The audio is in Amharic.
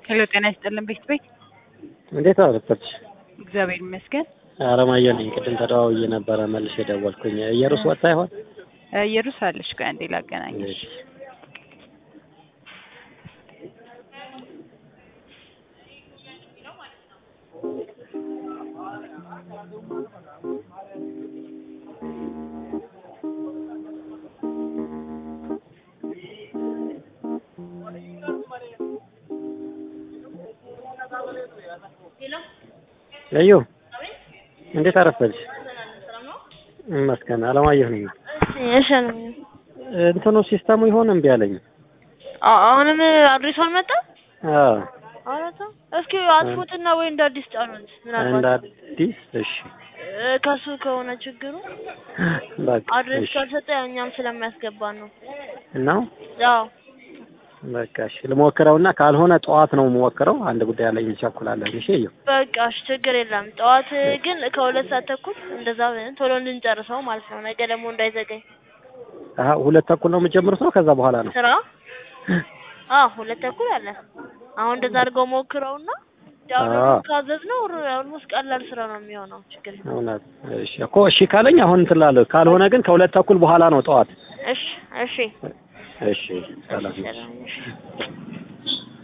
ሄሎ ጤና ይስጥልን ቤት እንዴት አረፈች? እግዚአብሔር ይመስገን። አረማየሁ ነኝ። ቅድም ተደዋውዬ ነበረ መልሼ ደወልኩኝ። ኢየሩስ ወጣ ይሆን? ኢየሩስ አለሽ? ቆይ አንዴ ላገናኝሽ። አዩ እንዴት አረፈች? መስከና አለማየሁ ነኝ። እሺ ነው እንትኑ ሲስተሙ ይሆን እምቢ አለኝ። አሁንም አድሬስ አልመጣም። አራታ እስኪ አጥፉትና ወይ እንደ አዲስ ጫኑት። ምናልባት እንደ አዲስ እሺ፣ ከሱ ከሆነ ችግሩ በቃ አድሬስ ካልሰጠ እኛም ስለሚያስገባን ነው ነው። ያው በቃ እሺ ልሞክረውና ካልሆነ ጠዋት ነው የምሞክረው። አንድ ጉዳይ አለኝ እንቸኩላለን። እሺ እዩ በቃ እሺ ችግር የለም። ጠዋት ግን ከሁለት ሰዓት ተኩል እንደዛ ቶሎ እንድንጨርሰው ማለት ነው። ነገ ደግሞ እንዳይዘገኝ። ሁለት ተኩል ነው የምጀምሩት ነው? ከዛ በኋላ ነው ስራ? ሁለት ተኩል አለ። አሁን እንደዛ አድርገው ሞክረውና ያው ካዘዝነው ኦልሞስት ቀላል ስራ ነው የሚሆነው። ችግር የለም። እሺ እኮ እሺ ካለኝ አሁን እንትላለሁ። ካልሆነ ግን ከሁለት ተኩል በኋላ ነው ጠዋት። እሺ እሺ እሺ ሰላም።